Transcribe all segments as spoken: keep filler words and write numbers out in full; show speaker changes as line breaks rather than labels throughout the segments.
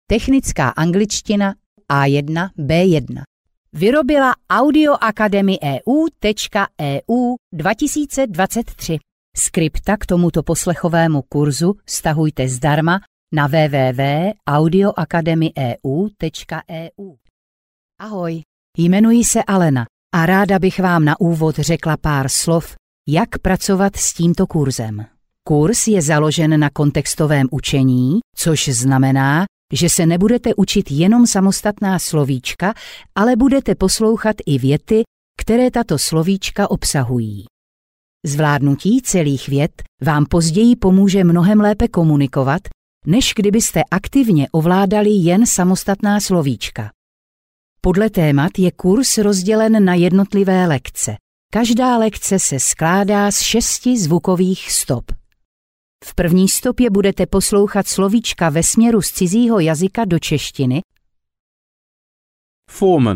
Technická angličtina A jedna B jedna. Vyrobila Audio Academy E U tečka E U dva tisíce dvacet tři. Skripta k tomuto poslechovému kurzu stahujte zdarma na w w w tečka audio academy e u tečka e u. Ahoj, jmenuji se Alena a ráda bych vám na úvod řekla pár slov, jak pracovat s tímto kurzem. Kurz je založen na kontextovém učení, což znamená, že se nebudete učit jenom samostatná slovíčka, ale budete poslouchat i věty, které tato slovíčka obsahují. Zvládnutí celých vět vám později pomůže mnohem lépe komunikovat, než kdybyste aktivně ovládali jen samostatná slovíčka. Podle témat je kurz rozdělen na jednotlivé lekce. Každá lekce se skládá z šesti zvukových stop. V první stopě budete poslouchat slovíčka ve směru z cizího jazyka do češtiny.
Foreman.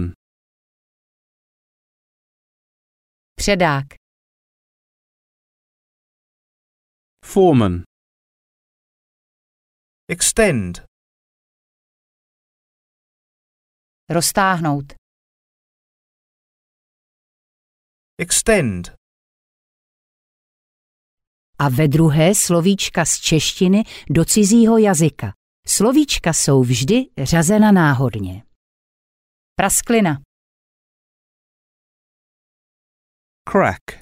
Předák.
Foreman.
Extend.
Roztáhnout.
Extend.
A ve druhé slovíčka z češtiny do cizího jazyka. Slovíčka jsou vždy řazena náhodně. Prasklina.
Crack.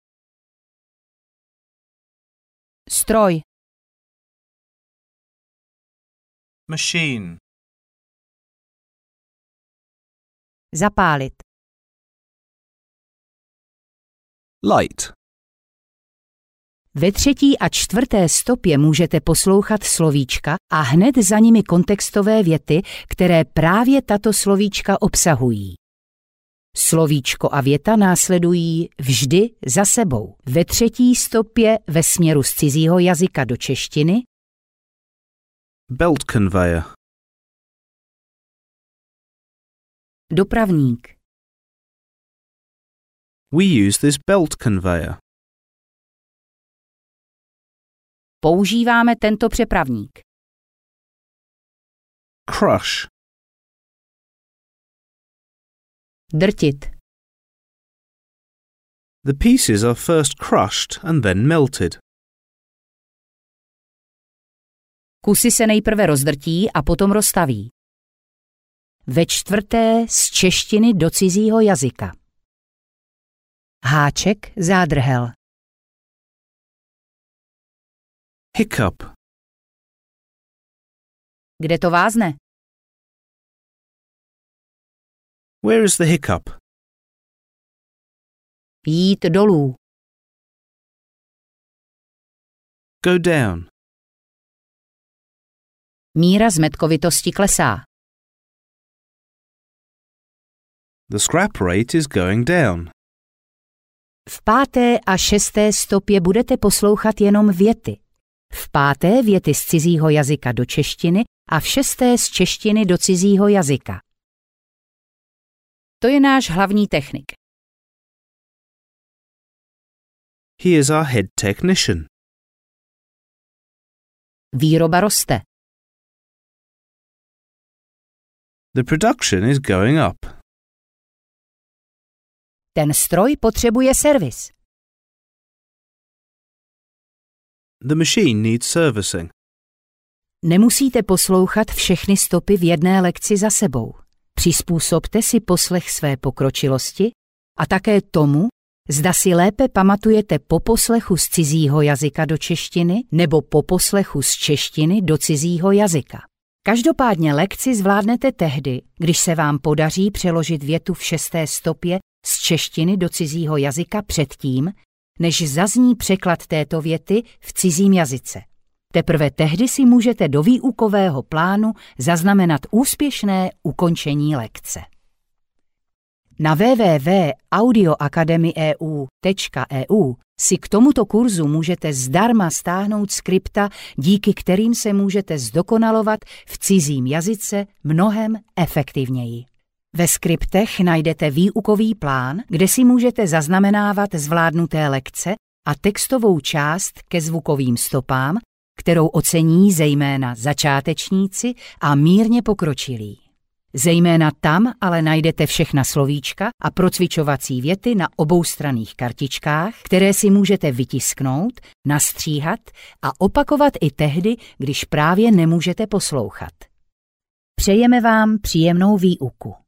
Stroj.
Machine.
Zapálit.
Light.
Ve třetí a čtvrté stopě můžete poslouchat slovíčka a hned za nimi kontextové věty, které právě tato slovíčka obsahují. Slovíčko a věta následují vždy za sebou. Ve třetí stopě ve směru z cizího jazyka do češtiny.
Belt conveyor.
Dopravník.
We use this belt conveyor.
Používáme tento přepravník.
Crush.
Drtit.
The pieces are first crushed and then melted.
Kusy se nejprve rozdrtí a potom roztaví. Ve čtvrté z češtiny do cizího jazyka. Háček, zádrhel.
Hiccup.
Kde to vázne?
Where is the hiccup?
Jít dolů.
Go down.
Míra zmetkovitosti klesá.
The scrap rate is going down.
V páté a šesté stopě budete poslouchat jenom věty. V páté věty z cizího jazyka do češtiny a v šesté z češtiny do cizího jazyka. To je náš hlavní technik.
He is our head technician.
Výroba roste.
The production is going up.
Ten stroj potřebuje servis.
The machine needs servicing.
Nemusíte poslouchat všechny stopy v jedné lekci za sebou. Přizpůsobte si poslech své pokročilosti a také tomu, zda si lépe pamatujete po poslechu z cizího jazyka do češtiny nebo po poslechu z češtiny do cizího jazyka. Každopádně lekci zvládnete tehdy, když se vám podaří přeložit větu v šesté stopě z češtiny do cizího jazyka předtím, než zazní překlad této věty v cizím jazyce. Teprve tehdy si můžete do výukového plánu zaznamenat úspěšné ukončení lekce. Na w w w tečka audio academy e u tečka e u si k tomuto kurzu můžete zdarma stáhnout skripta, díky kterým se můžete zdokonalovat v cizím jazyce mnohem efektivněji. Ve skriptech najdete výukový plán, kde si můžete zaznamenávat zvládnuté lekce a textovou část ke zvukovým stopám kterou ocení zejména začátečníci a mírně pokročilí. Zejména tam ale najdete všechna slovíčka a procvičovací věty na oboustranných kartičkách, které si můžete vytisknout, nastříhat a opakovat i tehdy, když právě nemůžete poslouchat. Přejeme vám příjemnou výuku.